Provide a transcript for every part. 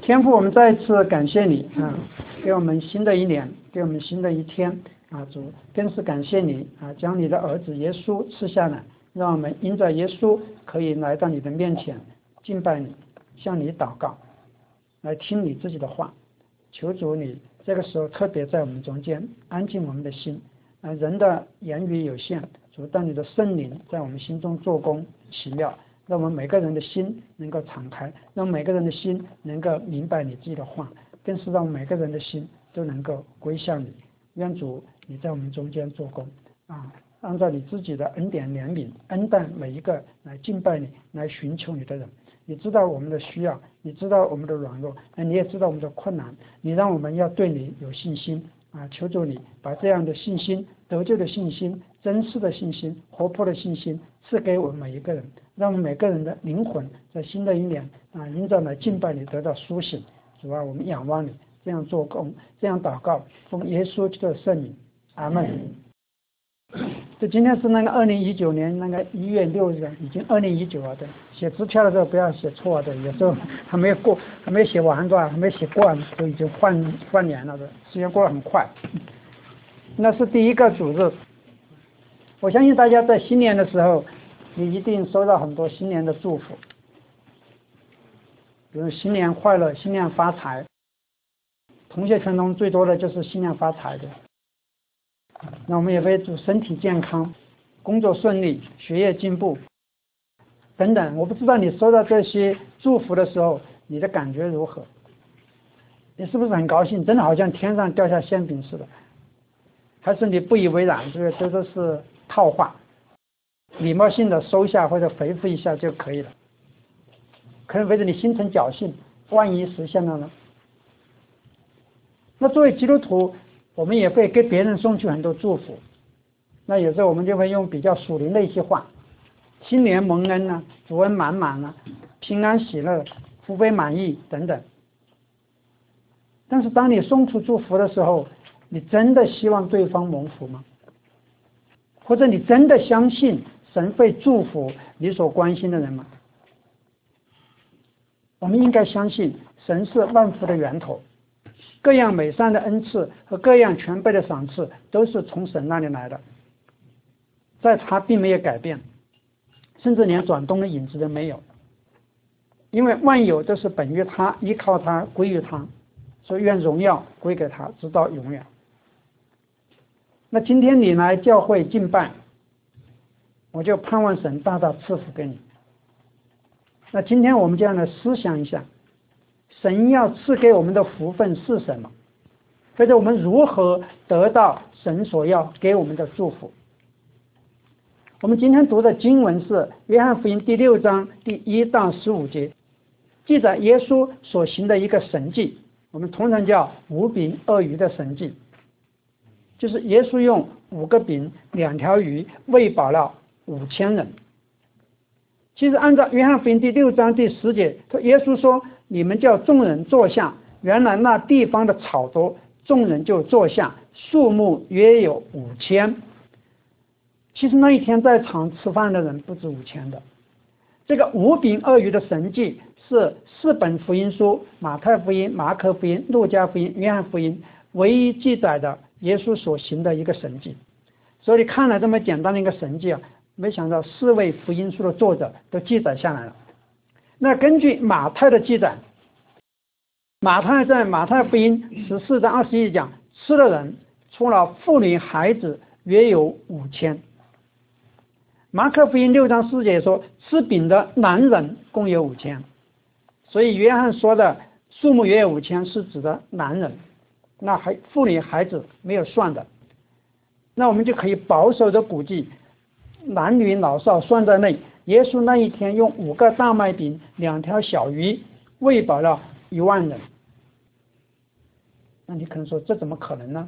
天父，我们再一次感谢你给我们新的一年，给我们新的一天主，更是感谢你将你的儿子耶稣赐下来，让我们因着耶稣可以来到你的面前敬拜你，向你祷告，来听你自己的话。求主你这个时候特别在我们中间安静我们的心人的言语有限，主，但你的圣灵在我们心中做工奇妙，让我们每个人的心能够敞开，让每个人的心能够明白你自己的话，更是让每个人的心都能够归向你。愿主你在我们中间做工按照你自己的恩典怜悯恩待每一个来敬拜你来寻求你的人。你知道我们的需要，你知道我们的软弱，你也知道我们的困难，你让我们要对你有信心求主你把这样的信心，得救的信心，真实的信心，活泼的信心赐给我们每一个人，让我们每个人的灵魂在新的一年因着来敬拜你得到苏醒。主我们仰望你，这样做工，这样祷告，奉耶稣基督的圣名，阿们。就今天是那个2019年那个1月6日，已经2019了。对，写支票的时候不要写错的，有时候还没有过，还没写完是吧？还没写过就已经换年了的，时间过得很快。那是第一个主日，我相信大家在新年的时候，你一定收到很多新年的祝福，比如新年快乐、新年发财。同学圈中最多的就是新年发财的。那我们也为祝身体健康、工作顺利、学业进步等等。我不知道你收到这些祝福的时候，你的感觉如何？你是不是很高兴？真的好像天上掉下馅饼似的？还是你不以为然？这都是套话，礼貌性的收下或者回复一下就可以了。可能为着你心存侥幸，万一实现了呢？那作为基督徒，我们也会给别人送去很多祝福。那有时候我们就会用比较属灵的一些话，新年蒙恩主恩满满平安喜乐，福杯满溢等等。但是当你送出祝福的时候，你真的希望对方蒙福吗？或者你真的相信神会祝福你所关心的人吗？我们应该相信神是万福的源头，各样美善的恩赐和各样全备的赏赐都是从神那里来的，在他并没有改变，甚至连转动的影子都没有，因为万有都是本于他，依靠他，归于他，所以愿荣耀归给他，直到永远。那今天你来教会敬拜，我就盼望神大大赐福给你。那今天我们就要来思想一下，神要赐给我们的福分是什么，或者我们如何得到神所要给我们的祝福。我们今天读的经文是约翰福音第6章第1到15节，记载耶稣所行的一个神迹，我们通常叫5饼2鱼的神迹，就是耶稣用5个饼2条鱼喂饱了5000人。其实按照约翰福音第6章第10节，耶稣说，你们叫众人坐下，原来那地方的草多，众人就坐下，数目约有5000。其实那一天在场吃饭的人不止5000的。这个5饼2鱼的神迹是4本福音书，马太福音、马可福音、路加福音、约翰福音唯一记载的耶稣所行的一个神迹。所以看了这么简单的一个神迹没想到4位福音书的作者都记载下来了。那根据马太的记载，马太在马太福音14章21讲，吃的人除了妇女孩子约有5000。马可福音6章4节说，吃饼的男人共有5000。所以约翰说的数目约有5000是指的男人，那妇女孩子没有算的。那我们就可以保守的估计，男女老少算在内，耶稣那一天用5个大麦饼2条小鱼喂饱了1万人。那你可能说，这怎么可能呢？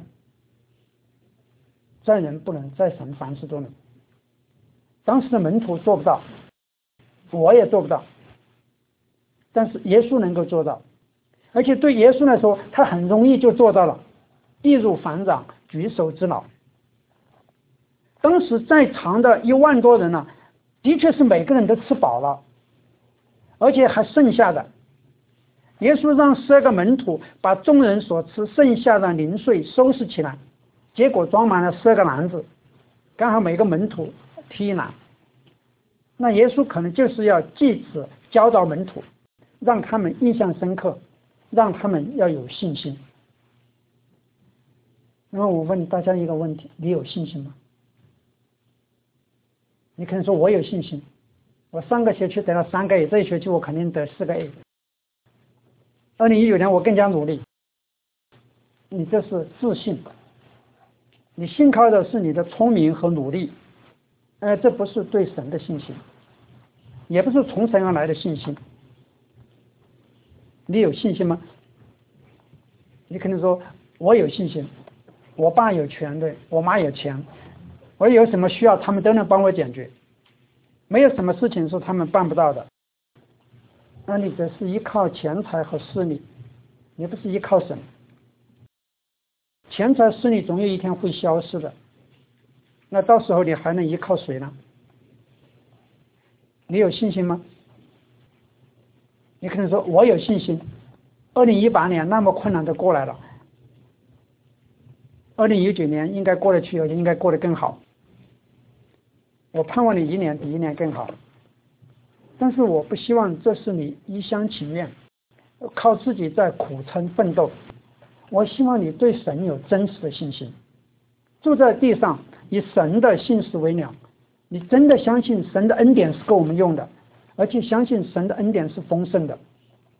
在人不能，在神凡事都能。当时的门徒做不到，我也做不到，但是耶稣能够做到，而且对耶稣来说，他很容易就做到了，易如反掌，举手之劳。当时在场的1万多人的确是每个人都吃饱了，而且还剩下的。 耶稣让12个门徒把众人所吃剩下的零碎收拾起来，结果装满了12个篮子，刚好每个门徒提一篮。那耶稣可能就是要借此教导门徒，让他们印象深刻，让他们要有信心。那么我问大家一个问题，你有信心吗？你可能说我有信心，我上个学期得了3个 A， 这一学期我肯定得4个 A。2019年我更加努力。你这是自信，你信靠的是你的聪明和努力，这不是对神的信心，也不是从神而来的信心。你有信心吗？你可能说我有信心，我爸有权，对，我妈有钱，我有什么需要他们都能帮我解决，没有什么事情是他们办不到的。那你这是依靠钱财和势力，也不是依靠神。钱财势力总有一天会消失的，那到时候你还能依靠谁呢？你有信心吗？你可能说我有信心，2018年那么困难的过来了，2019年应该过得去，而且应该过得更好。我盼望你一年比一年更好，但是我不希望这是你一厢情愿，靠自己在苦撑奋斗。我希望你对神有真实的信心，住在地上以神的信实为粮，你真的相信神的恩典是够我们用的，而且相信神的恩典是丰盛的。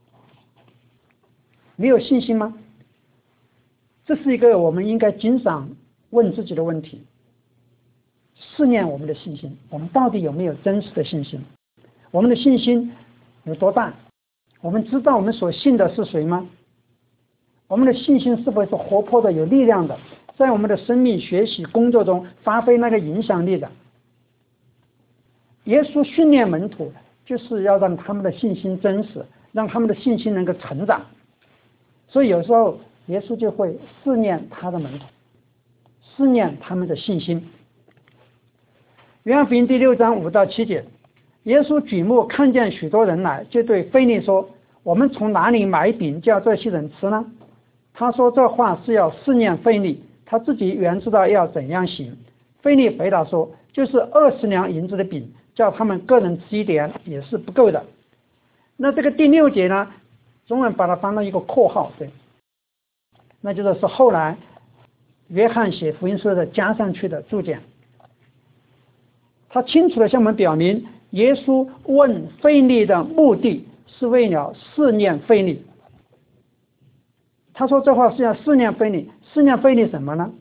你有信心吗？这是一个我们应该经常问自己的问题，试验我们的信心，我们到底有没有真实的信心？我们的信心有多大？我们知道我们所信的是谁吗？我们的信心是否是活泼的、有力量的，在我们的生命、学习、工作中发挥那个影响力的？耶稣训练门徒，就是要让他们的信心真实，让他们的信心能够成长。所以有时候耶稣就会试验他的门徒，试验他们的信心。约翰福音第6章5到7节，耶稣举目看见许多人来，就对腓力说：我们从哪里买饼叫这些人吃呢？他说这话是要试验腓力，他自己原知道要怎样行。腓力回答说：就是20两银子的饼，叫他们个人吃一点也是不够的。那这个第6节呢，中文把它放到一个括号，对，那就是后来约翰写福音书的加上去的注解。他清楚地向我们表明，耶稣问腓力的目的是为了试验腓力。他说这话是要试验腓力，试验腓力什么呢？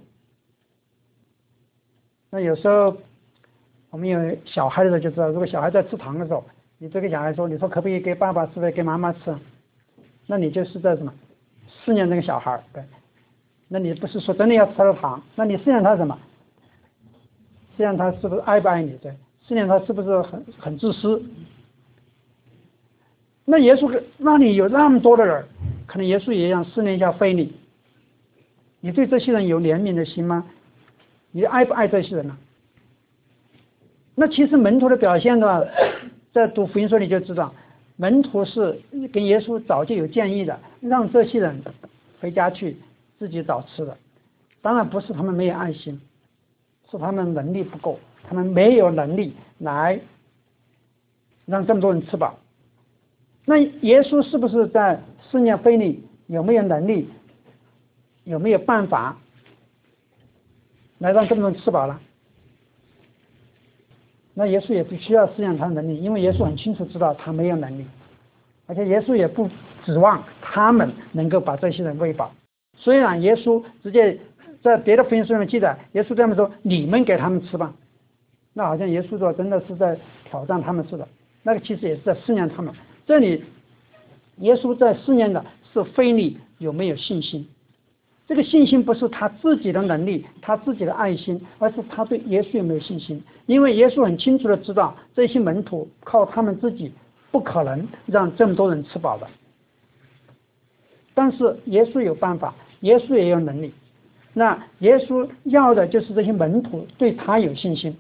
那有时候我们有小孩的时候就知道，如果小孩在吃糖的时候，你这个小孩说，你说可不可以给爸爸吃，给妈妈吃？那你就是在什么试验这个小孩，对？那你不是说真的要吃他的糖，那你试验他什么？试验他是不是爱不爱你？对，试验他是不是很自私？那耶稣那里有那么多的人，可能耶稣也想试验一下腓力，你对这些人有怜悯的心吗？你爱不爱这些人呢？那其实门徒的表现呢，在读福音书你就知道，门徒是跟耶稣早就有建议的，让这些人回家去自己找吃的。当然不是他们没有爱心，是他们能力不够，他们没有能力来让这么多人吃饱。那耶稣是不是在试验腓力有没有能力，有没有办法来让这么多人吃饱了？那耶稣也不需要试验他的能力，因为耶稣很清楚知道他没有能力，而且耶稣也不指望他们能够把这些人喂饱。虽然耶稣直接在别的福音书上记载，耶稣这么说：你们给他们吃吧。那好像耶稣说真的是在挑战他们似的，那个其实也是在试验他们。这里耶稣在试验的是腓力有没有信心。这个信心不是他自己的能力，他自己的爱心，而是他对耶稣有没有信心。因为耶稣很清楚的知道，这些门徒靠他们自己不可能让这么多人吃饱的，但是耶稣有办法，耶稣也有能力。那耶稣要的就是这些门徒对他有信心。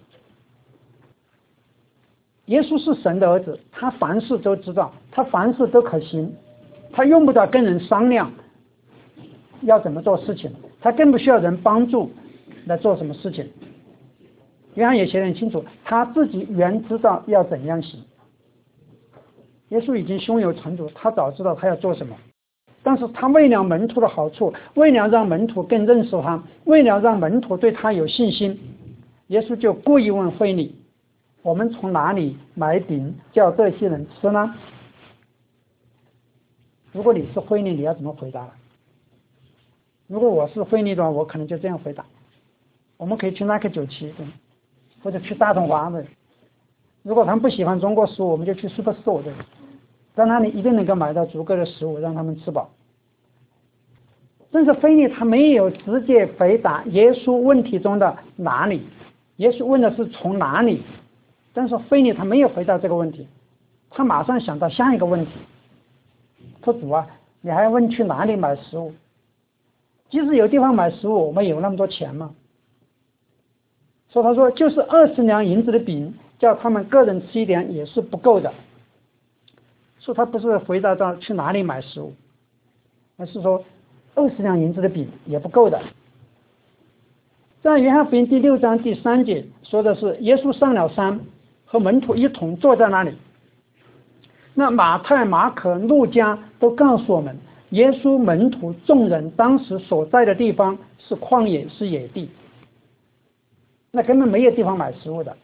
耶稣是神的儿子，他凡事都知道，他凡事都可行， 他用不着跟人商量要怎么做事情，他更不需要人帮助来做什么事情。约翰也写得很清楚，他自己原知道要怎样行。耶稣已经胸有成竹，他早知道他要做什么，但是他为了门徒的好处，为了让门徒更认识他，为了让门徒对他有信心，耶稣就故意问腓利，我们从哪里买饼叫这些人吃呢？如果你是腓利，你要怎么回答了？如果我是腓利的话，我可能就这样回答，我们可以去那个97，或者去大统华的。如果他们不喜欢中国食物，我们就去 Superstore 的，在那里一定能够买到足够的食物让他们吃饱。但是腓利他没有直接回答耶稣问题中的哪里，耶稣问的是从哪里，但是腓利他没有回答这个问题，他马上想到下一个问题，说主啊，你还问去哪里买食物？即使有地方买食物，我们有那么多钱吗？他说就是20两银子的饼，叫他们个人吃一点也是不够的。说他不是回答到去哪里买食物，而是说20两银子的饼也不够的。在约翰福音第6章第3节说的是耶稣上了山，和门徒一同坐在那里。那马太、马可、路加都告诉我们，耶稣门徒众人当时所在的地方是旷野，是野地，那根本没有地方买食物的。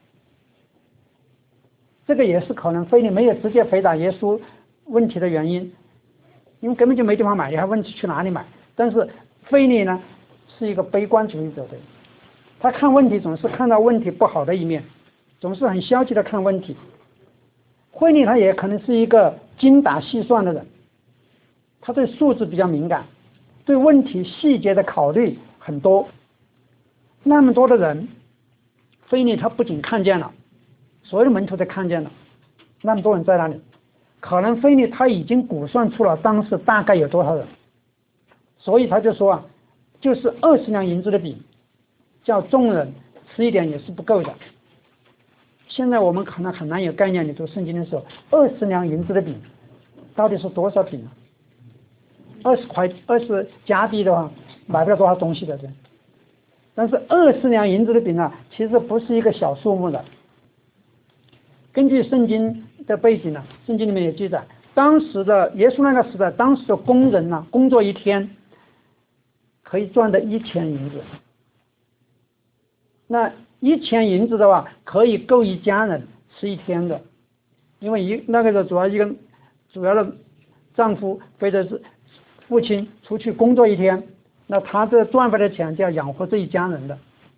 这个也是可能腓利没有直接回答耶稣问题的原因，因为根本就没地方买，你还问去哪里买？但是腓利呢是一个悲观主义者的，他看问题总是看到问题不好的一面，总是很消极的看问题。腓利他也可能是一个精打细算的人，他对数字比较敏感，对问题细节的考虑很多。那么多的人，腓利他不仅看见了，所有的门徒都看见了，那么多人在那里，可能腓利他已经估算出了当时大概有多少人，所以他就说啊，就是20两银子的饼，叫众人吃一点也是不够的。现在我们可能很难有概念，你读圣经的时候，20两银子的饼到底是多少饼啊？20加币的话，买不了多少东西的，对。但是20两银子的饼啊，其实不是一个小数目的。根据圣经的背景呢，圣经里面有记载，当时的耶稣那个时代，当时的工人呢，工作一天可以赚的1000银子。那1000银子的话，可以够一家人吃一天的，因为那个时候主要的丈夫或者是父亲出去工作一天，那他这赚回来的钱就要养活这一家人的。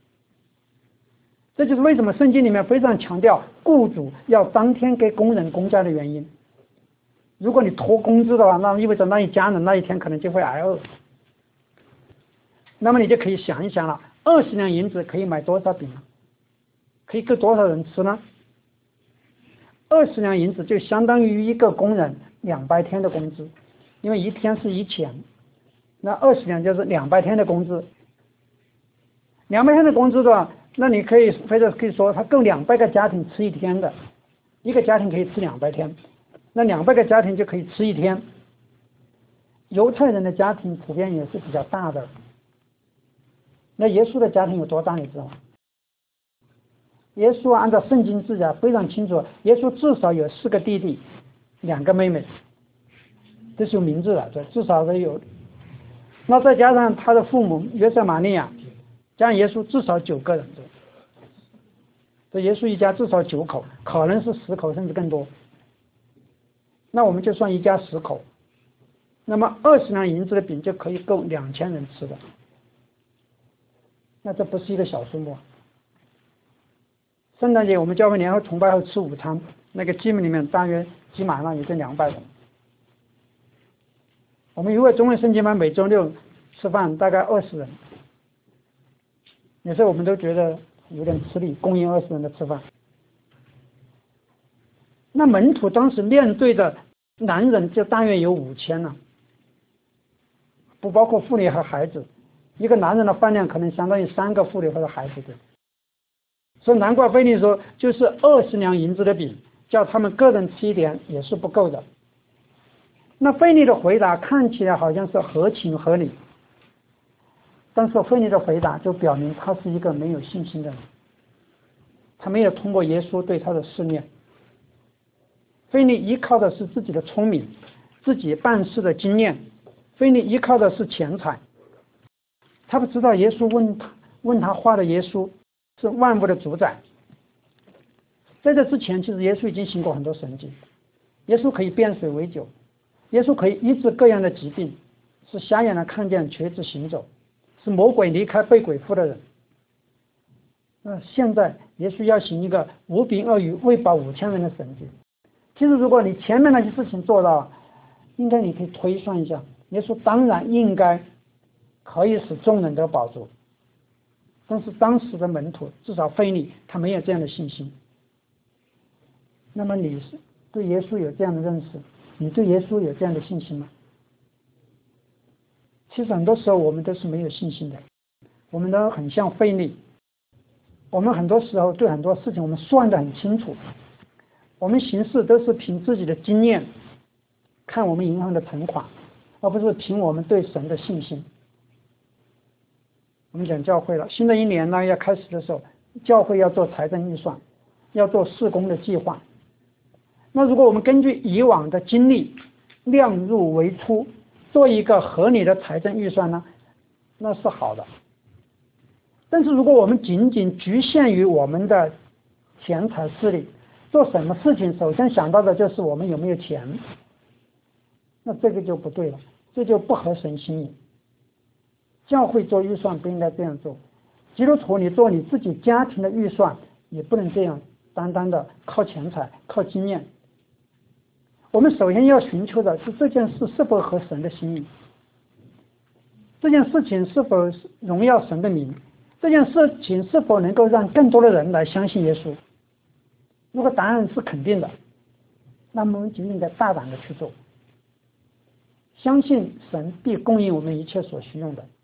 这就是为什么圣经里面非常强调雇主要当天给工人工价的原因。如果你拖工资的话，那意味着那一家人那一天可能就会挨饿。那么你就可以想一想了，20两银子可以买多少饼呢？可以够多少人吃呢？20两银子就相当于一个工人200天的工资，因为一天是1000，那20两就是200天的工资。200天的工资的话，那你可以或者可以说，它够200个家庭吃一天的，一个家庭可以吃200天，那200个家庭就可以吃一天。犹太人的家庭普遍也是比较大的，那耶稣的家庭有多大你知道吗？耶稣按照圣经记载非常清楚，耶稣至少有4个弟弟，2个妹妹，这是有名字的，至少都有。那再加上他的父母约瑟、玛利亚，加上耶稣至少9个人，这耶稣一家至少9口，可能是10口甚至更多。那我们就算一家10口，那么20两银子的饼就可以够2000人吃的，那这不是一个小数目。圣诞节我们教会年后崇拜后吃午餐，那个基本里面大约挤满了也就200人。我们如果中文圣经班每周6吃饭大概20人，有时候我们都觉得有点吃力，供应20人的吃饭。那门徒当时面对的男人就大约有5000了，不包括妇女和孩子，一个男人的饭量可能相当于3个妇女或者孩子的。所以难怪腓利说，就是20两银子的饼，叫他们个人吃一点也是不够的。 那腓力的回答看起来好像是合情合理，但是腓力的回答就表明他是一个没有信心的人，他没有通过耶稣对他的试炼。腓力依靠的是自己的聪明，自己办事的经验，腓力依靠的是钱财。他不知道耶稣问他话的耶稣是万物的主宰。在这之前，其实耶稣已经行过很多神迹，耶稣可以变水为酒，耶稣可以医治各样的疾病，是瞎眼的看见，瘸子行走，是魔鬼离开被鬼附的人。现在耶稣要行一个5饼2鱼喂饱5000人的神迹。其实如果你前面那些事情做到，应该你可以推算一下，耶稣当然应该可以使众人得饱足。但是当时的门徒，至少腓力，他没有这样的信心。那么你是对耶稣有这样的认识，你对耶稣有这样的信心吗？其实很多时候我们都是没有信心的，我们都很像腓力，我们很多时候对很多事情我们算得很清楚，我们行事都是凭自己的经验，看我们银行的存款，而不是凭我们对神的信心。我们讲教会了，新的一年呢要开始的时候，教会要做财政预算，要做事工的计划。那如果我们根据以往的经历，量入为出，做一个合理的财政预算呢，那是好的。但是如果我们仅仅局限于我们的钱财势力，做什么事情首先想到的就是我们有没有钱，那这个就不对了，这就不合神心意。教会做预算不应该这样做，基督徒你做你自己家庭的预算也不能这样单单的靠钱财靠经验。我们首先要寻求的是这件事是否合神的心意，这件事情是否荣耀神的名，这件事情是否能够让更多的人来相信耶稣。如果答案是肯定的，那么我们就应该大胆的去做，相信神必供应我们一切所需用的。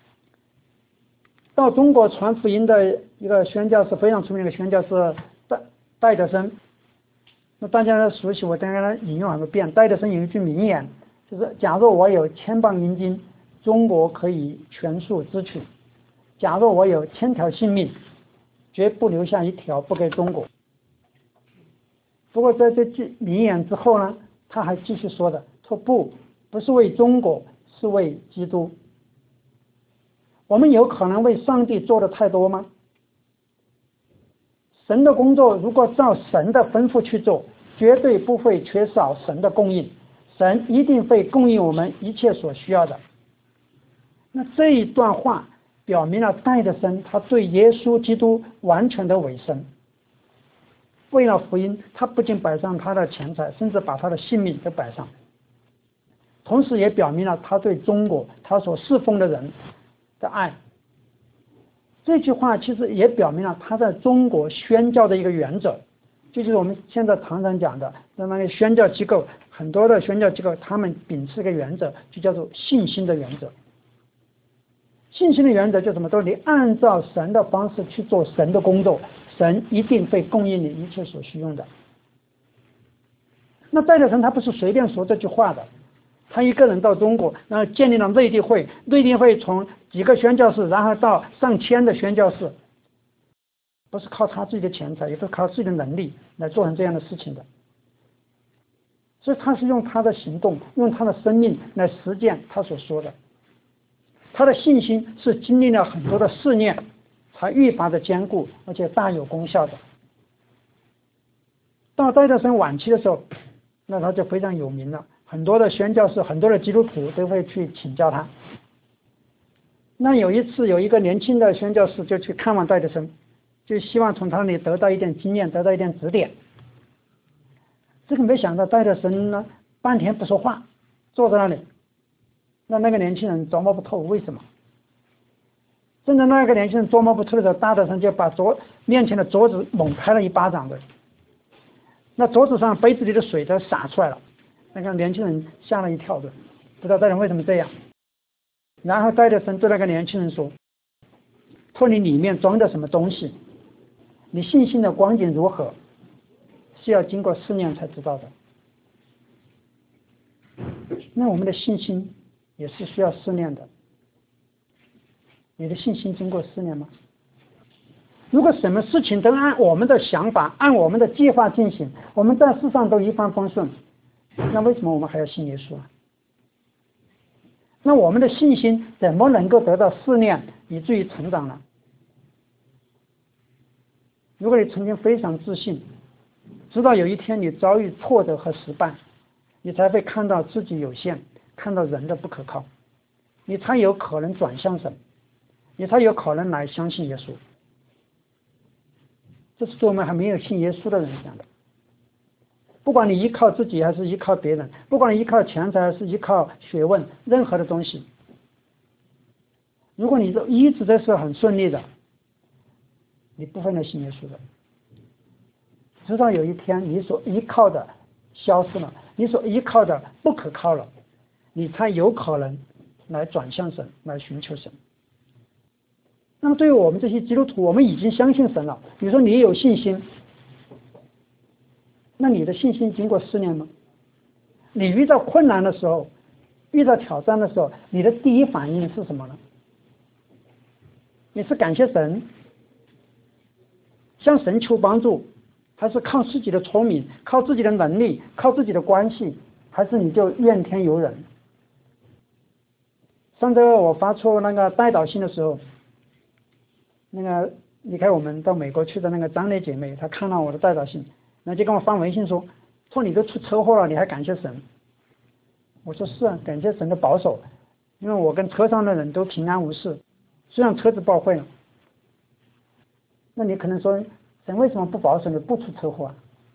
到中国传福音的一个宣教士，非常出名的宣教士戴德生，那大家都熟悉，我刚刚引用很多遍。戴德生有一句名言，就是假若我有1000磅银金，中国可以全数支取；假若我有1000条性命，绝不留下一条不给中国。不过在这句名言之后呢，他还继续说的，说不是为中国，是为基督。我们有可能为上帝做的太多吗？神的工作如果照神的吩咐去做，绝对不会缺少神的供应，神一定会供应我们一切所需要的。那这一段话表明了戴德生他对耶稣基督完全的委身，为了福音，他不仅摆上他的钱财，甚至把他的性命都摆上，同时也表明了他对中国他所侍奉的人的爱。这句话其实也表明了他在中国宣教的一个原则，就是我们现在常常讲的那个宣教机构，很多的宣教机构他们秉持一个原则，就叫做信心的原则。信心的原则就是什么？都你按照神的方式去做神的工作，神一定会供应你一切所需用的。那戴德生他不是随便说这句话的，他一个人到中国，然后建立了内地会，内地会从几个宣教士，然后到上千的宣教士，不是靠他自己的钱财，也不是靠自己的能力来做成这样的事情的。所以他是用他的行动，用他的生命来实践他所说的。他的信心是经历了很多的试炼，才愈发的坚固，而且大有功效的。到戴德生晚期的时候，那他就非常有名了，很多的宣教士，很多的基督徒都会去请教他。那有一次，有一个年轻的宣教士就去看望戴德生，就希望从他那里得到一点经验，得到一点指点。这个没想到戴德生呢，半天不说话，坐在那里。那个年轻人琢磨不透为什么。正在那个年轻人琢磨不透的时候，戴德生就把面前的桌子猛拍了一巴掌的，那桌子上杯子里的水都洒出来了。那个年轻人吓了一跳的，不知道戴德生为什么这样。然后戴德生对那个年轻人说：“你里面装的什么东西？你信心的光景如何？是要经过试炼才知道的。” 那我们的信心也是需要试炼的。你的信心经过试炼吗？如果什么事情都按我们的想法、按我们的计划进行，我们在世上都一帆风顺，那为什么我们还要信耶稣啊？那我们的信心怎么能够得到试炼，以至于成长呢？如果你曾经非常自信，直到有一天你遭遇挫折和失败，你才会看到自己有限，看到人的不可靠，你才有可能转向神，你才有可能来相信耶稣。这是对我们还没有信耶稣的人讲的。不管你依靠自己还是依靠别人，不管你依靠钱财还是依靠学问，任何的东西，如果你都一直都是很顺利的，你不会来信耶稣的。直到有一天你所依靠的消失了，你所依靠的不可靠了，你才有可能来转向神，来寻求神。那么对于我们这些基督徒，我们已经相信神了，你说你有信心，那你的信心经过试炼吗？你遇到困难的时候，遇到挑战的时候，你的第一反应是什么呢？你是感谢神，向神求帮助，还是靠自己的聪明，靠自己的能力，靠自己的关系，还是你就怨天尤人？上周我发出那个代祷信的时候，那个离开我们到美国去的那个张磊姐妹，她看到我的代祷信，然后就跟我发微信说你都出车祸了，你还感谢神？我说是啊，感谢神的保守，因为我跟车上的人都平安无事，虽然车子报废了。那你可能说，神为什么不保守你不出车祸啊？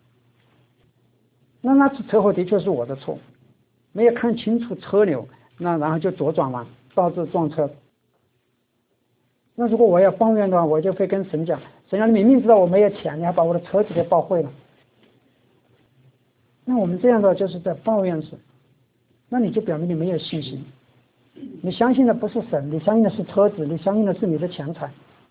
那次车祸的确是我的错，没有看清楚车流，然后就左转弯导致撞车。那如果我要抱怨的话，我就会跟神讲，神啊，你明明知道我没有钱，你还把我的车子给报废了。那我们这样的就是在抱怨神，那你就表明你没有信心，你相信的不是神，你相信的是车子，你相信的是你的钱财。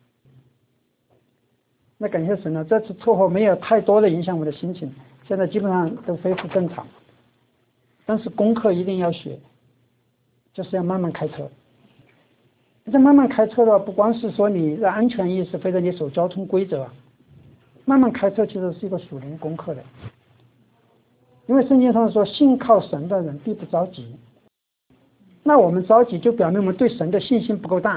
那感谢神呢，这次车祸没有太多的影响我的心情，现在基本上都恢复正常。但是功课一定要学，就是要慢慢开车。这慢慢开车的话，不光是说你的安全意识或者你守交通规则啊，慢慢开车其实是一个属灵功课的。因为圣经上说信靠神的人必不着急，那我们着急就表明我们对神的信心不够大。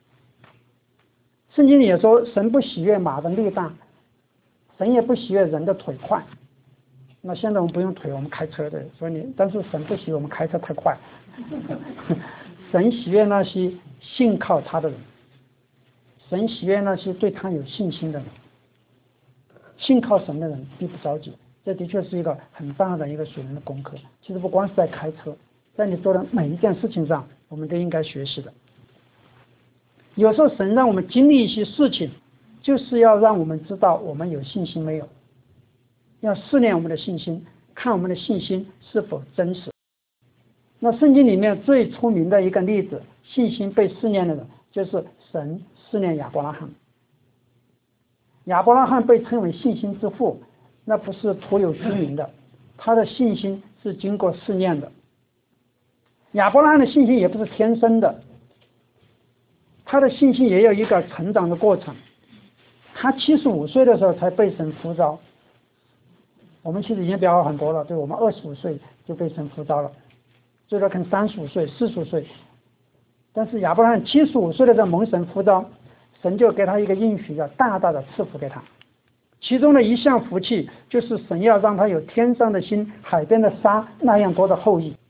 圣经里也说神不喜悦马的力大，神也不喜悦人的腿快。那现在我们不用腿，我们开车的，所以但是神不喜悦我们开车太快。神喜悦那些信靠他的人，神喜悦那些对他有信心的人。信靠神的人必不着急，这的确是一个很大的一个属灵的功课。其实不光是在开车，在你做的每一件事情上，我们都应该学习的。有时候神让我们经历一些事情，就是要让我们知道我们有信心没有，要试炼我们的信心，看我们的信心是否真实。那圣经里面最出名的一个例子，信心被试炼的人，就是神试炼亚伯拉罕。亚伯拉罕被称为信心之父，那不是徒有虚名的，他的信心是经过试炼的。亚伯拉罕的信心也不是天生的，他的信心也有一个成长的过程。他75岁的时候才被神呼召，我们其实已经比较很多了，对，我们25岁就被神呼召了，最多可能35岁、40岁。但是亚伯拉罕75岁的时候蒙神呼召，神就给他一个应许，要大大的赐福给他。其中的一项福气就是神要让他有天上的星、海边的沙那样多的后裔。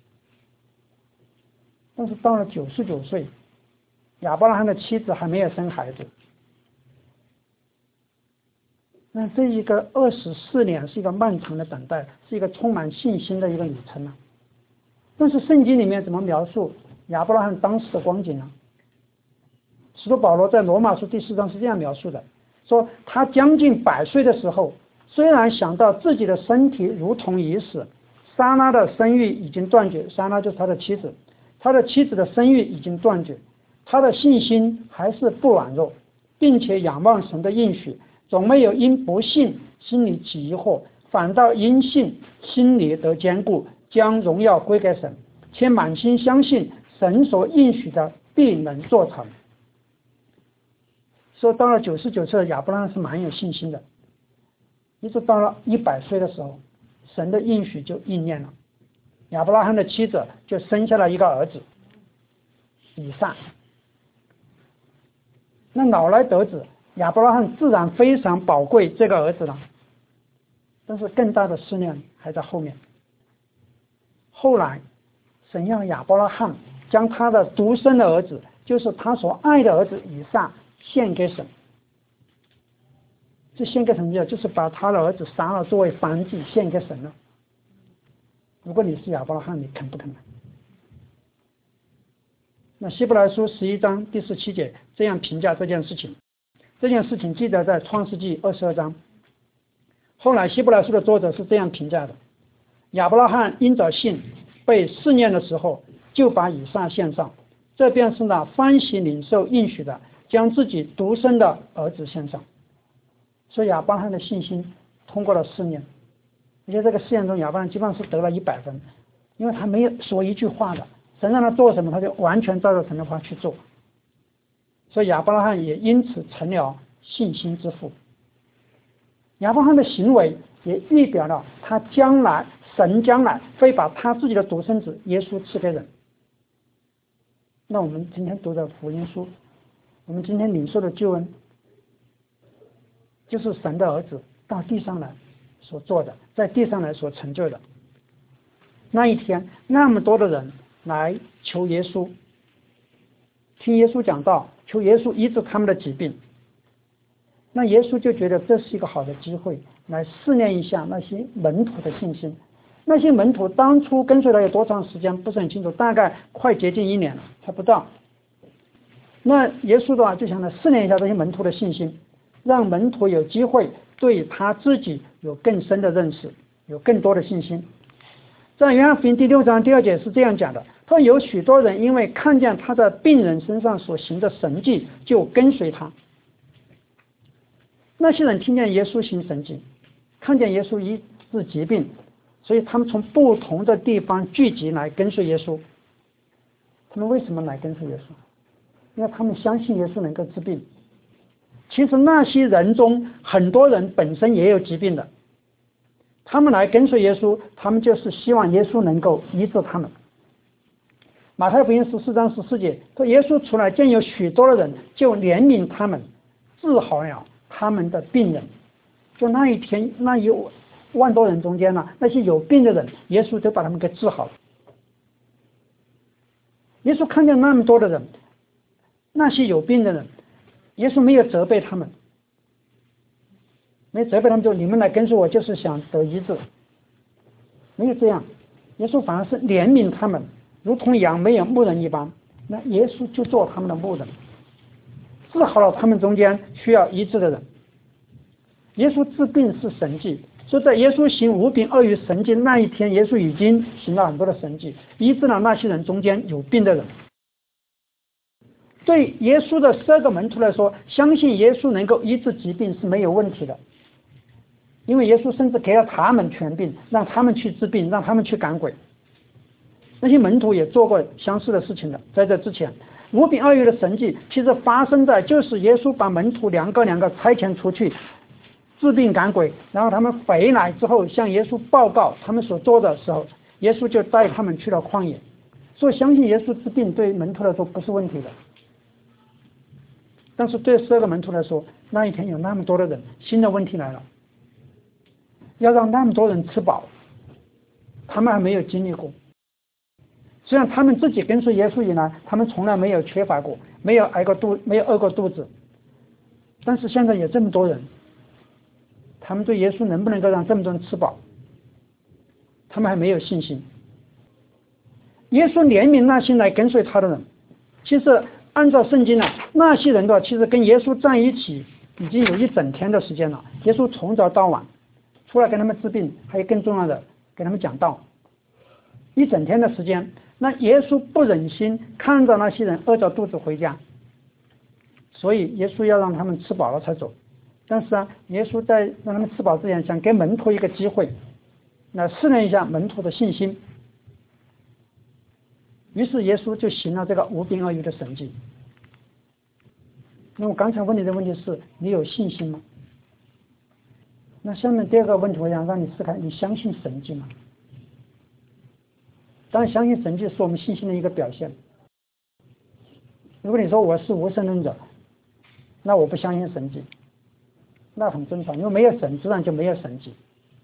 但是到了99岁，亚伯拉罕的妻子还没有生孩子。那这一个24年是一个漫长的等待，是一个充满信心的一个旅程啊。但是圣经里面怎么描述亚伯拉罕当时的光景呢？使徒保罗在罗马书第4章是这样描述的，说他将近100岁的时候，虽然想到自己的身体如同已死，撒拉的生育已经断绝，撒拉就是他的妻子，他的妻子的生育已经断绝，他的信心还是不软弱，并且仰望神的应许，总没有因不信心里起疑惑，反倒因信心里得坚固，将荣耀归给神。 且满心相信神所应许的必能做成。说到了99岁，亚伯拉罕是蛮有信心的，一直到了100岁的时候，神的应许就应验了，亚伯拉罕的妻子就生下了一个儿子以撒。那老来得子，亚伯拉罕自然非常宝贵这个儿子了，但是更大的试炼还在后面。后来神让亚伯拉罕将他的独生的儿子，就是他所爱的儿子以撒献给神。这献给神就是把他的儿子杀了作为燔祭献给神了。如果你是亚伯拉罕，你肯不肯呢？那希伯来书11章第17节这样评价这件事情。这件事情记载在创世纪22章。后来希伯来书的作者是这样评价的：亚伯拉罕因着信被试验的时候，就把以撒献上，这便是那欢喜领受应许的，将自己独生的儿子献上。所以亚伯拉罕的信心通过了试验，而且这个试验中亚伯拉罕基本上是得了100分，因为他没有说一句话的，神让他做什么他就完全照着神的话去做。所以亚伯拉罕也因此成了信心之父。亚伯拉罕的行为也预表了他神将来会把他自己的独生子耶稣赐给人。那我们今天读的福音书，我们今天领受的救恩，就是神的儿子到地上来所做的，在地上来所成就的。那一天那么多的人来求耶稣，听耶稣讲道，求耶稣医治他们的疾病。那耶稣就觉得这是一个好的机会，来试炼一下那些门徒的信心。那些门徒当初跟随了有多长时间不是很清楚，大概快接近1年了，还不到。那耶稣的话就想来试炼一下这些门徒的信心，让门徒有机会对他自己有更深的认识，有更多的信心。在约翰福音第6章第2节是这样讲的，他说有许多人因为看见他在病人身上所行的神迹，就跟随他。那些人听见耶稣行神迹，看见耶稣医治疾病，所以他们从不同的地方聚集来跟随耶稣。他们为什么来跟随耶稣？因为他们相信耶稣能够治病。其实那些人中很多人本身也有疾病的，他们来跟随耶稣，他们就是希望耶稣能够医治他们。马太福音14章14节说，耶稣出来见有许多的人，就怜悯他们，治好了他们的病人。就那一天那1万多人中间呢，那些有病的人，耶稣就把他们给治好了。耶稣看见那么多的人，那些有病的人，耶稣没有责备他们，没有责备他们，就你们来跟随我就是想得医治，没有这样。耶稣反而是怜悯他们，如同羊没有牧人一般，那耶稣就做他们的牧人，治好了他们中间需要医治的人。耶稣治病是神迹，所以在耶稣行5饼2鱼神迹那一天，耶稣已经行了很多的神迹，医治了那些人中间有病的人。对耶稣的12个门徒来说，相信耶稣能够医治疾病是没有问题的，因为耶稣甚至给了他们权柄，让他们去治病，让他们去赶鬼。那些门徒也做过相似的事情的。在这之前5饼2鱼的神迹其实发生在就是耶稣把门徒两个差遣出去治病赶鬼，然后他们回来之后向耶稣报告他们所做的时候，耶稣就带他们去了旷野。所以相信耶稣治病对门徒来说不是问题的。但是对12个门徒来说，那一天有那么多的人，新的问题来了，要让那么多人吃饱，他们还没有经历过。虽然他们自己跟随耶稣以来，他们从来没有缺乏过，没有饿过肚子，但是现在有这么多人，他们对耶稣能不能够让这么多人吃饱，他们还没有信心。耶稣怜悯那些来跟随他的人，其实按照圣经那些人的其实跟耶稣在一起已经有1整天的时间了。耶稣从早到晚出来跟他们治病，还有更重要的给他们讲道，1整天的时间。那耶稣不忍心看着那些人饿着肚子回家，所以耶稣要让他们吃饱了才走。但是耶稣在让他们吃饱之前，想给门徒一个机会，来试验一下门徒的信心。 于是耶稣就行了这个无病恶愈的神迹。那我刚才问你的问题是，你有信心吗？那下面第二个问题，我想让你思考，你相信神迹吗？当然，相信神迹是我们信心的一个表现。如果你说我是无神论者，那我不相信神迹，那很正常，因为没有神，自然就没有神迹。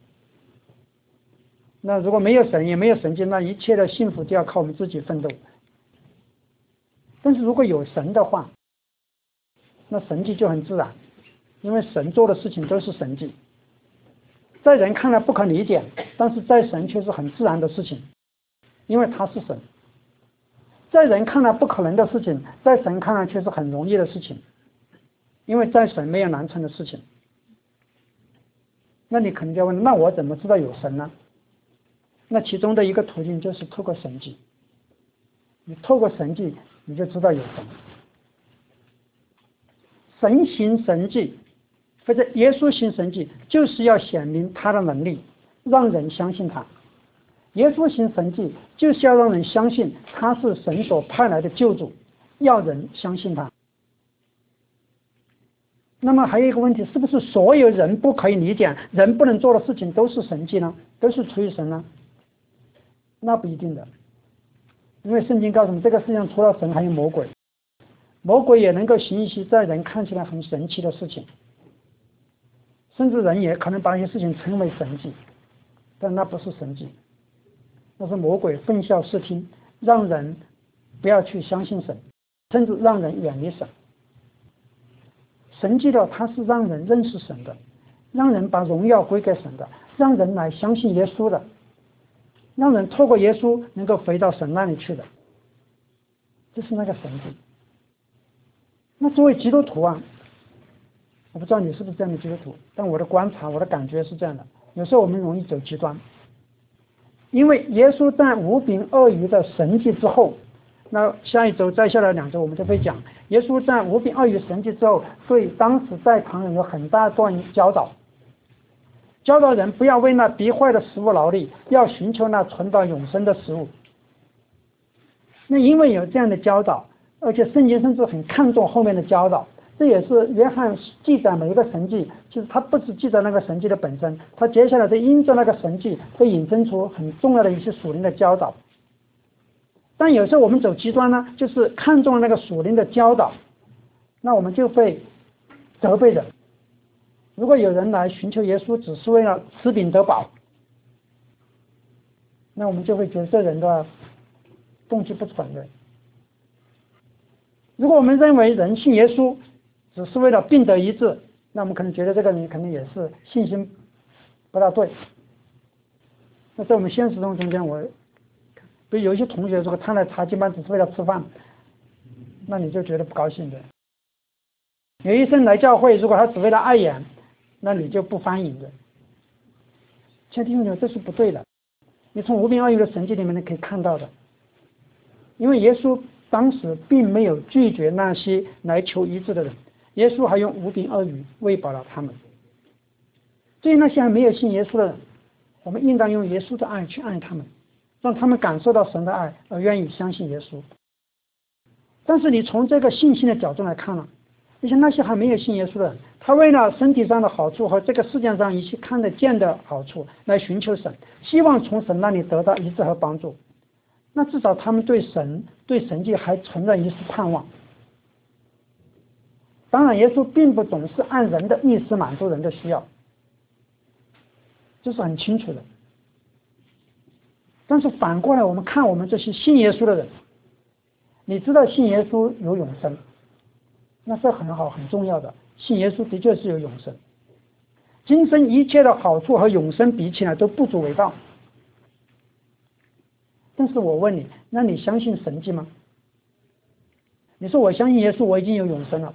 那如果没有神，也没有神迹，那一切的幸福就要靠我们自己奋斗。但是如果有神的话，那神迹就很自然，因为神做的事情都是神迹，在人看来不可理解，但是在神却是很自然的事情，因为他是神。在人看来不可能的事情，在神看来却是很容易的事情，因为在神没有难成的事情。那你可能就要问，那我怎么知道有神呢？那其中的一个途径就是透过神迹，你透过神迹你就知道有神。神行神迹或者耶稣行神迹，就是要显明他的能力，让人相信他。耶稣行神迹就是要让人相信他是神所派来的救主，要人相信他。那么还有一个问题，是不是所有人不可以理解，人不能做的事情都是神迹呢？都是出于神呢？那不一定的，因为圣经告诉我们，这个世界上除了神还有魔鬼，魔鬼也能够行一些在人看起来很神奇的事情，甚至人也可能把一些事情称为神迹，但那不是神迹，那是魔鬼分校视听，让人不要去相信神，甚至让人远离神。神迹的，它是让人认识神的，让人把荣耀归给神的，让人来相信耶稣的，让人透过耶稣能够回到神那里去的，这是那个神迹。那作为基督徒啊，我不知道你是不是这样的基督徒，但我的观察，我的感觉是这样的，有时候我们容易走极端，因为耶稣在无病恶愈的神迹之后，那下一周再下来2周我们就会讲，耶稣在无病恶愈神迹之后，对当时在场人有很大段教导，教导人不要为那逼坏的食物劳力，要寻求那存到永生的食物。那因为有这样的教导，而且圣经甚至很看重后面的教导，这也是约翰记载每一个神迹，其实他不只记载那个神迹的本身，他接下来就因着那个神迹会引申出很重要的一些属灵的教导。但有时候我们走极端呢，就是看重了那个属灵的教导，那我们就会责备人。如果有人来寻求耶稣只是为了吃饼得饱，那我们就会觉得这人的动机不纯的。如果我们认为人信耶稣只是为了病得医治，那我们可能觉得这个人可能也是信心不大对。那在我们现实中间，比如有一些同学如果他来查经班只是为了吃饭，那你就觉得不高兴的。有一些人来教会如果他只为了碍眼，那你就不欢迎的。亲爱的弟兄姊妹，这是不对的。你从无病恶愈的神迹里面可以看到的，因为耶稣当时并没有拒绝那些来求医治的人，耶稣还用无病恶愈喂饱了他们。对于那些还没有信耶稣的人，我们应当用耶稣的爱去爱他们，让他们感受到神的爱而愿意相信耶稣。但是你从这个信心的角度来看呢，那些还没有信耶稣的人，他为了身体上的好处和这个世界上一切看得见的好处来寻求神，希望从神那里得到医治和帮助，那至少他们对神对神迹还存着一丝盼望。当然耶稣并不总是按人的意思满足人的需要，这是很清楚的。但是反过来我们看我们这些信耶稣的人，你知道信耶稣有永生，那是很好很重要的，信耶稣的确是有永生，今生一切的好处和永生比起来都不足为道。但是我问你，那你相信神迹吗？你说我相信耶稣，我已经有永生了，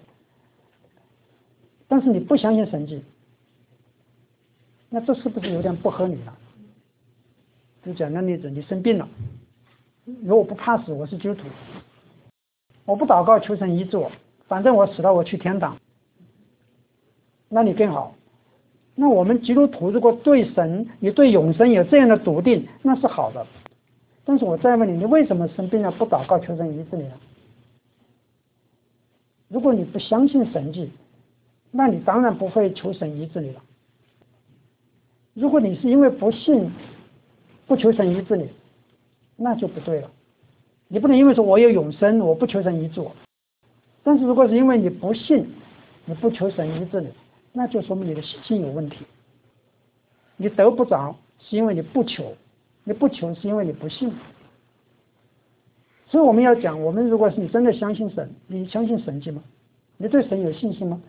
但是你不相信神迹，那这是不是有点不合理了？就讲个例子，你生病了，如果我不怕死，我是基督徒，我不祷告求神医治我，反正我死了我去天堂，那你更好。那我们基督徒如果对神你对永生有这样的笃定，那是好的。 但是我再问你，你为什么生病了不祷告求神医治你呢？如果你不相信神迹，那你当然不会求神医治你了。如果你是因为不信不求神医治你，那就不对了。你不能因为说我有永生，我不求神医治我。但是如果是因为你不信，你不求神医治你，那就说明你的信有问题。你得不着是因为你不求，你不求是因为你不信。所以我们要讲，我们如果是你真的相信神，你相信神迹吗？你对神有信心吗？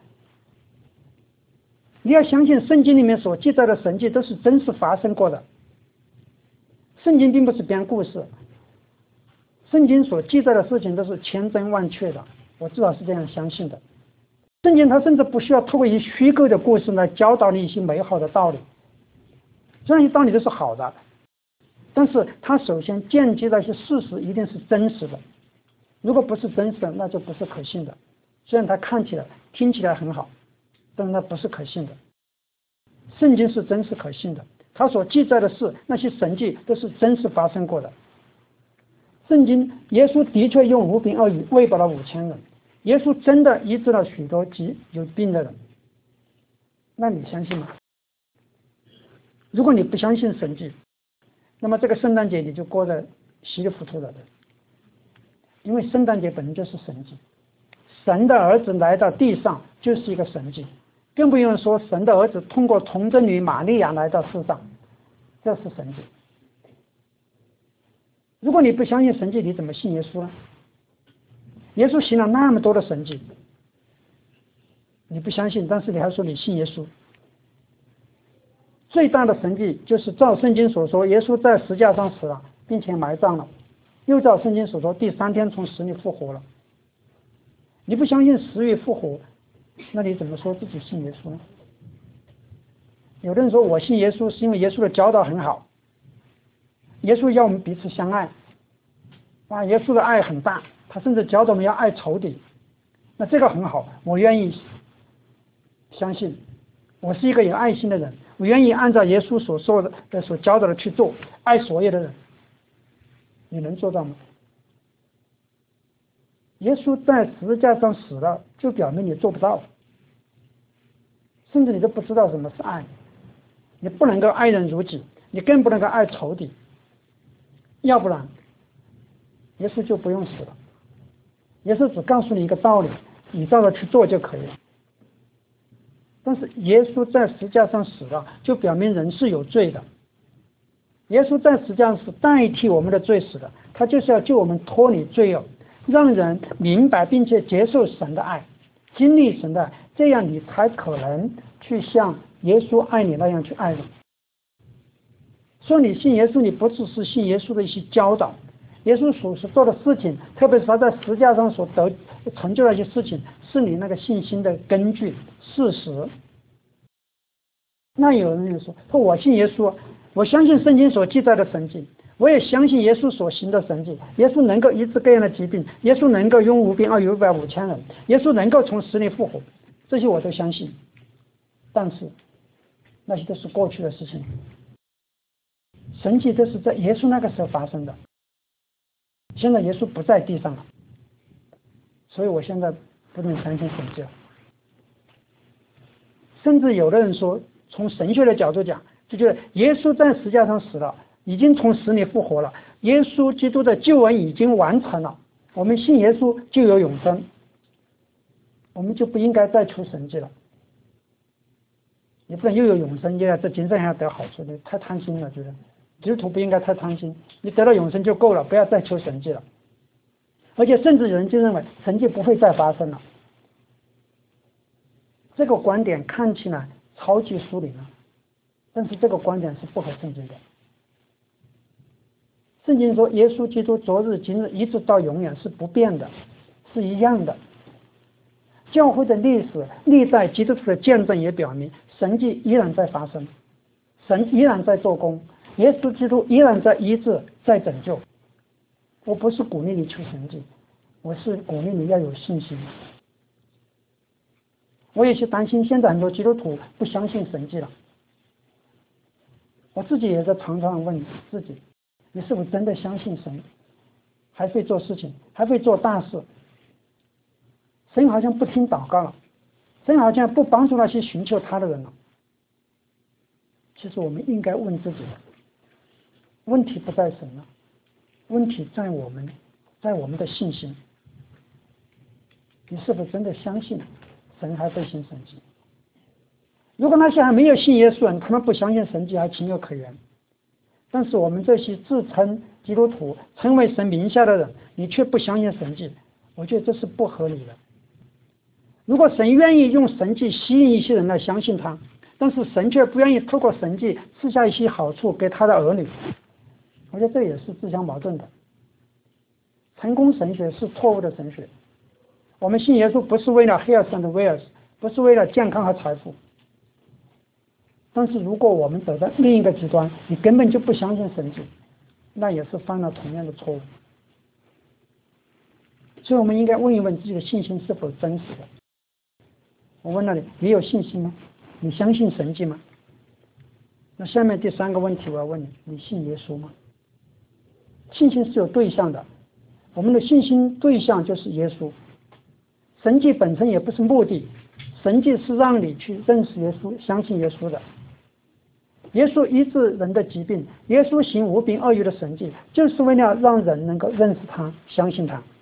你要相信圣经里面所记载的神迹都是真实发生过的。圣经并不是编故事，圣经所记载的事情都是千真万确的，我至少是这样相信的。圣经它甚至不需要透过一些虚构的故事来教导你一些美好的道理，这样一些道理都是好的，但是它首先建基的一些事实一定是真实的，如果不是真实的，那就不是可信的。虽然它看起来听起来很好，但是它不是可信的。圣经是真实可信的，它所记载的事，那些神迹都是真实发生过的。圣经耶稣的确用5饼2鱼喂饱了5000人，耶稣真的医治了许多有病的人，那你相信吗？如果你不相信神迹，那么这个圣诞节你就过得稀里糊涂了的，因为圣诞节本身就是神迹，神的儿子来到地上就是一个神迹，更不用说神的儿子通过童贞女玛利亚来到世上，这是神迹。如果你不相信神迹，你怎么信耶稣呢？耶稣行了那么多的神迹，你不相信，但是你还说你信耶稣。最大的神迹就是照圣经所说，耶稣在十字架上死了，并且埋葬了，又照圣经所说第3天从死里复活了。你不相信死里复活，那你怎么说自己信耶稣呢？有的人说我信耶稣是因为耶稣的教导很好，耶稣要我们彼此相爱，耶稣的爱很大，他甚至教导我们要爱仇敌，那这个很好，我愿意相信，我是一个有爱心的人，我愿意按照耶稣所说的所教导的去做，爱所有的人。你能做到吗？耶稣在十字架上死了，就表明你做不到，甚至你都不知道什么是爱，你不能够爱人如己，你更不能够爱仇敌，要不然耶稣就不用死了，耶稣只告诉你一个道理，你照着去做就可以了。但是耶稣在十字架上死了，就表明人是有罪的。耶稣在十字架上是代替我们的罪死的，他就是要救我们脱离罪恶，让人明白并且接受神的爱，经历神的爱，这样你才可能去像耶稣爱你那样去爱人。说你信耶稣，你不只是信耶稣的一些教导，耶稣所做的事情，特别是他在十字架上所成就的一些事情，是你那个信心的根据事实。那有人就说我信耶稣，我相信圣经所记载的神迹，我也相信耶稣所行的神迹，耶稣能够医治各样的疾病，耶稣能够用5饼2鱼喂饱5000人，耶稣能够从死里复活，这些我都相信。但是那些都是过去的事情，神迹都是在耶稣那个时候发生的，现在耶稣不在地上了，所以我现在不能相信神迹了。甚至有的人说，从神学的角度讲，就觉得耶稣在十字架上死了，已经从死里复活了，耶稣基督的救恩已经完成了，我们信耶稣就有永生，我们就不应该再求神迹了。你不能又有永生，又要在今生还要得好处，你太贪心了，觉得基督徒不应该太贪心，你得到永生就够了，不要再求神迹了。而且甚至有人就认为神迹不会再发生了，这个观点看起来超级疏离了，但是这个观点是不合圣经的。圣经说耶稣基督昨日今日一直到永远是不变的，是一样的。教会的历史历代基督徒的见证也表明，神迹依然在发生，神依然在做工，耶稣基督依然在医治，在拯救。我不是鼓励你求神迹，我是鼓励你要有信心。我也是担心现在很多基督徒不相信神迹了，我自己也在常常问自己， 你是否真的相信神还会做事情，还会做大事？神好像不听祷告了，神好像不帮助那些寻求他的人了。其实我们应该问自己，问题不在神了，问题在我们的信心。你是否真的相信神还会行神迹？如果那些还没有信耶稣人，他们不相信神迹还情有可原，但是我们这些自称基督徒、成为神名下的人，你却不相信神迹，我觉得这是不合理的。如果神愿意用神迹吸引一些人来相信他，但是神却不愿意透过神迹赐下一些好处给他的儿女，我觉得这也是自相矛盾的。成功神学是错误的神学。我们信耶稣不是为了 health and wealth， 不是为了健康和财富。但是如果我们走到另一个极端，你根本就不相信神迹，那也是犯了同样的错误。所以我们应该问一问自己的信心是否真实的。我问了你，你有信心吗？你相信神迹吗？那下面第三个问题我要问你，你信耶稣吗？信心是有对象的，我们的信心对象就是耶稣。神迹本身也不是目的，神迹是让你去认识耶稣、相信耶稣的。耶稣医治人的疾病，耶稣行无病恶语的神迹，就是为了让人能够认识他、相信他。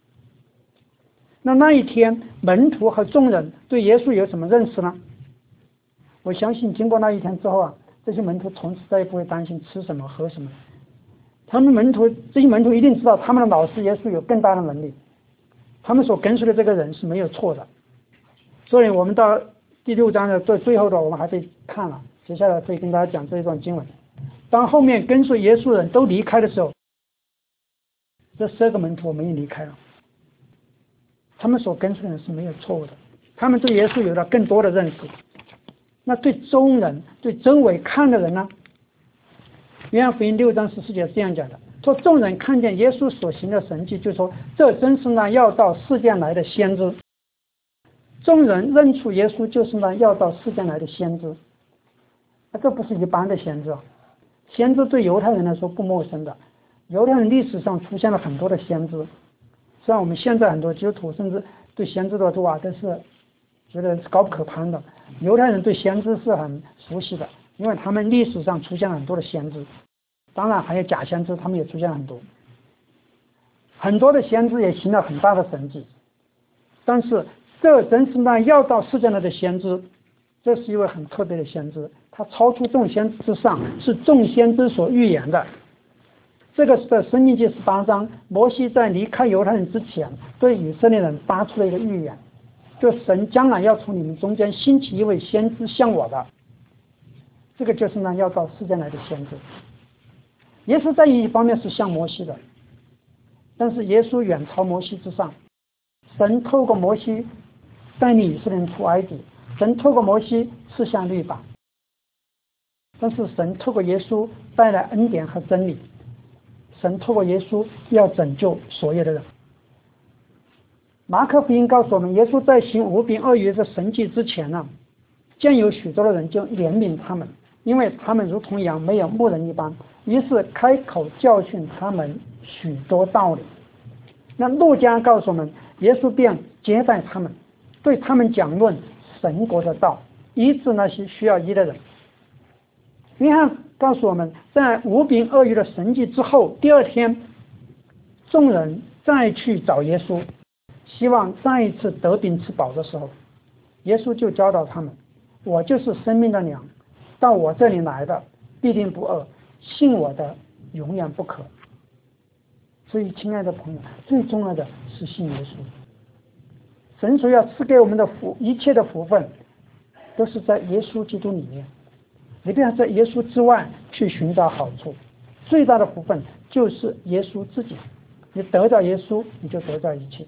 那一天，门徒和众人对耶稣有什么认识呢？我相信经过那一天之后啊，这些门徒从此再也不会担心吃什么喝什么。这些门徒一定知道他们的老师耶稣有更大的能力，他们所跟随的这个人是没有错的。所以我们到第6章的最后的我们还得看了，接下来可以跟大家讲这一段经文。当后面跟随耶稣的人都离开的时候，这12个门徒我们也离开了，他们所跟随的人是没有错误的，他们对耶稣有了更多的认识。那对众人、对周围看的人呢？约翰福音6章14节是这样讲的，说众人看见耶稣所行的神迹，就说这真是那要到世间来的先知。众人认出耶稣就是那要到世间来的先知。这不是一般的先知，先知对犹太人来说不陌生的，犹太人历史上出现了很多的先知。虽然我们现在很多基督徒甚至对先知的说都是觉得高不可攀的，犹太人对先知是很熟悉的，因为他们历史上出现了很多的先知，当然还有假先知，他们也出现了很多的先知也行了很大的神迹。但是这真是那要到世间来的先知，这是一位很特别的先知，他超出众先知之上，是众先知所预言的。这个是在申命记18章，摩西在离开犹太人之前对以色列人发出了一个预言，就神将来要从你们中间兴起一位先知像我的，这个就是那要到世间来的先知。耶稣在一方面是像摩西的，但是耶稣远超摩西之上。神透过摩西带领以色列人出埃及，神透过摩西赐下律法，但是神透过耶稣带来恩典和真理，神透过耶稣要拯救所有的人。马可福音告诉我们，耶稣在行无病恶语的神迹之前呢，见有许多的人就怜悯他们，因为他们如同羊没有牧人一般，于是开口教训他们许多道理。那路加告诉我们，耶稣便接待他们，对他们讲论神国的道，医治那些需要医的人。约翰告诉我们，在无病恶语的神迹之后，第二天众人再去找耶稣，希望再一次得饼吃饱的时候，耶稣就教导他们，我就是生命的粮，到我这里来的必定不饿，信我的永远不渴。所以亲爱的朋友，最重要的是信耶稣。神所要赐给我们的一切的福分都是在耶稣基督里面，你不要在耶稣之外去寻找好处。最大的福分就是耶稣自己，你得到耶稣，你就得到一切。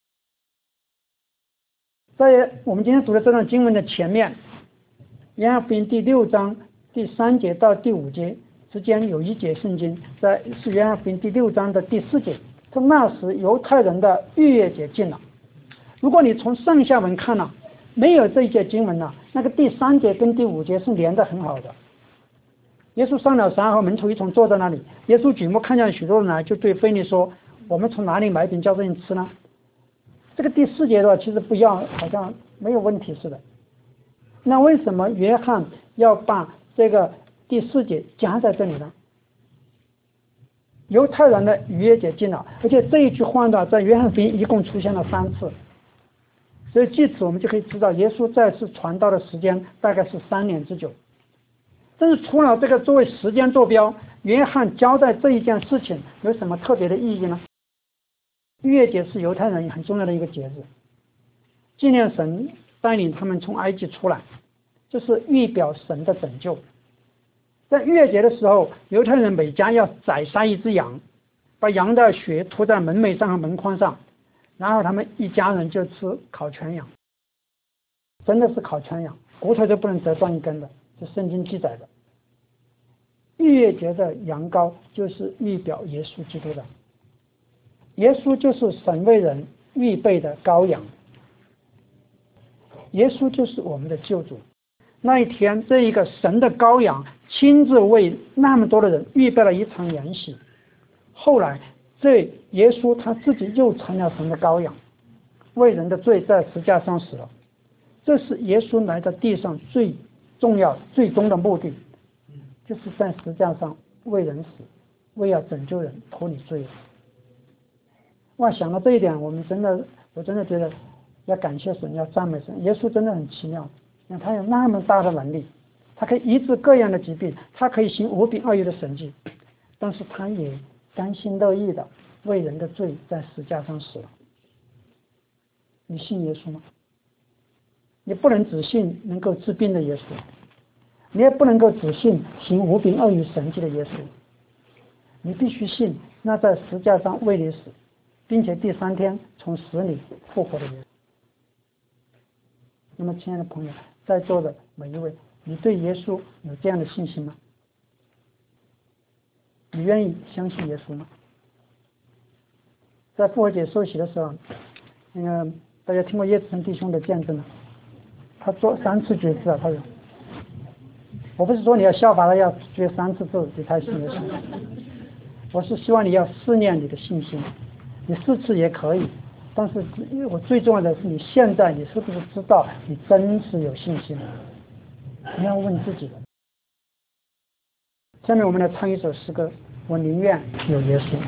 在我们今天读的这段经文的前面，约翰福音第6章第3节到第5节之间有一节圣经，是约翰福音第6章的第4节，说那时犹太人的逾越节近了。如果你从上下文看了，没有这一节经文了，那个第3节跟第5节是连得很好的。 耶稣上了山后，门徒一同坐在那里。耶稣举目看见许多人来，就对腓力说：我们从哪里买饼叫这人吃呢？这个第4节的话，其实不要，好像没有问题似的。那为什么约翰要把这个第4节加在这里呢？犹太人的逾越节近了，而且这一句话呢，在约翰福音一共出现了3次，所以据此我们就可以知道，耶稣再次传道的时间大概是3年之久。但是除了这个作为时间坐标，约翰交代这一件事情有什么特别的意义呢？逾越节是犹太人很重要的一个节日，纪念神带领他们从埃及出来，这是预表神的拯救。在逾越节的时候，犹太人每家要宰杀一只羊，把羊的血涂在门楣上和门框上，然后他们一家人就吃烤全羊，真的是烤全羊，骨头就不能折断一根的，这圣经记载的。逾越节的羊羔就是预表耶稣基督的，耶稣就是神为人预备的羔羊，耶稣就是我们的救主。那一天，这一个神的羔羊亲自为那么多的人预备了一场筵席。后来这耶稣他自己又成了神的羔羊，为人的罪在十字架上死了。这是耶稣来到地上最重要最终的目的，就是在十字架上为人死，为要拯救人脱离罪恶。哇，想到这一点，我真的觉得要感谢神，要赞美神。耶稣真的很奇妙，他有那么大的能力，他可以医治各样的疾病，他可以行无比恶意的神迹，但是他也甘心乐意的为人的罪在十字架上死了。你信耶稣吗？你不能只信能够治病的耶稣，你也不能够只信行无比恶意神迹的耶稣，你必须信那在十字架上为你死，并且第3天从死里复活的耶稣。那么亲爱的朋友，在座的每一位，你对耶稣有这样的信心吗？你愿意相信耶稣吗？在复活节受洗的时候，大家听过叶子成弟兄的见证吗？他做3次决志啊，他说，我不是说你要效法他要决3次志你才信耶稣，我是希望你要试验你的信心，你4次也可以，但是我最重要的是你现在你是不是知道你真是有信心，你要问自己的。下面我们来唱一首诗歌，我宁愿有耶稣。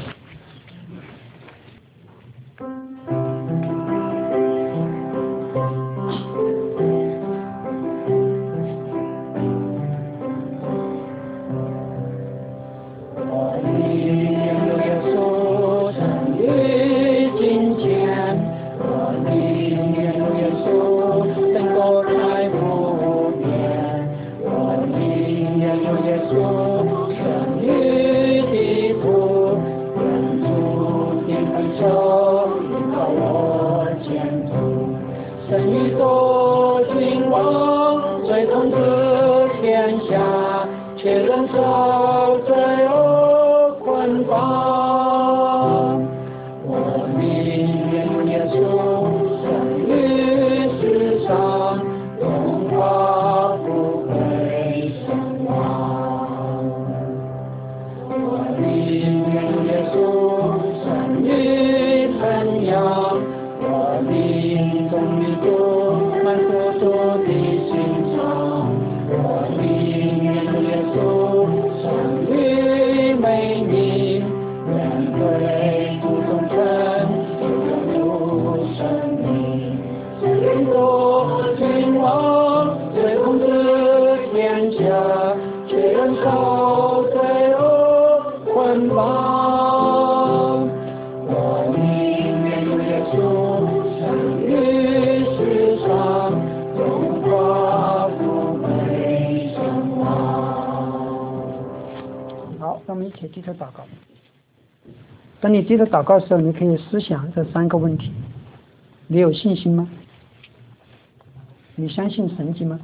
低头祷告。当你低头祷告的时候，你可以思想这3个问题：你有信心吗？你相信神迹吗？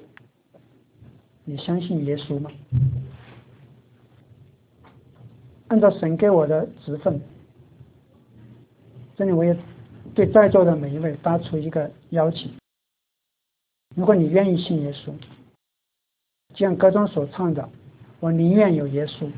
你相信耶稣吗？按照神给我的职分，这里我也对在座的每一位发出一个邀请：如果你愿意信耶稣，就像歌中所唱的， 我宁愿有耶稣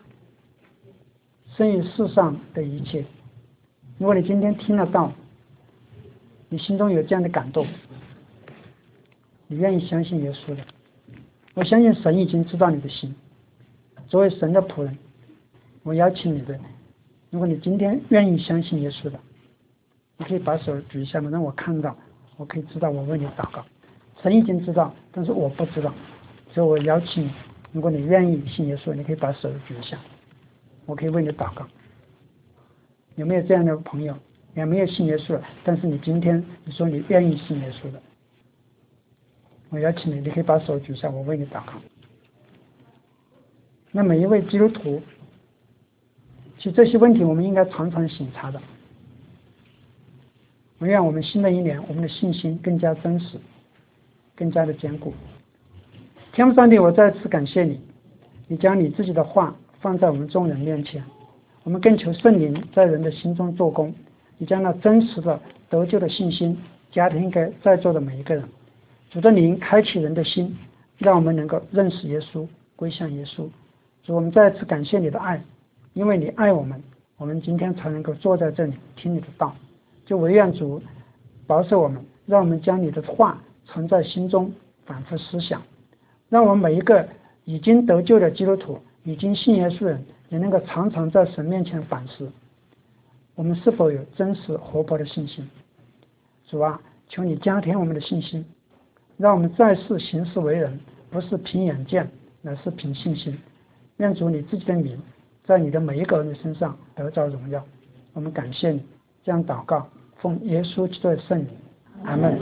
胜于世上的一切。如果你今天听了道，你心中有这样的感动，你愿意相信耶稣的，我相信神已经知道你的心。作为神的仆人，我邀请你的，如果你今天愿意相信耶稣的，你可以把手举一下吗？让我看到，我可以知道我为你祷告。神已经知道，但是我不知道，所以我邀请你，如果你愿意信耶稣，你可以把手举一下，我可以为你祷告。有没有这样的朋友，也没有信耶稣的，但是你今天你说你愿意信耶稣的，我邀请你，你可以把手举下，我为你祷告。那每一位基督徒，其实这些问题我们应该常常省察的。我愿我们新的一年，我们的信心更加真实，更加的坚固。天父上帝，我再次感谢你，你将你自己的话放在我们众人面前，我们更求圣灵在人的心中做工，你将那真实的得救的信心加添给在座的每一个人。主的灵开启人的心，让我们能够认识耶稣，归向耶稣。主，我们再次感谢你的爱，因为你爱我们，我们今天才能够坐在这里听你的道。就唯愿主保守我们，让我们将你的话存在心中，反复思想，让我们每一个已经得救的基督徒，已经信耶稣的人，也能够常常在神面前反思，我们是否有真实活泼的信心。主啊，求你加添我们的信心，让我们在世行事为人，不是凭眼见，乃是凭信心。愿主你自己的名在你的每一个人的身上得着荣耀。我们感谢你，这样祷告，奉耶稣基督的圣名，阿们。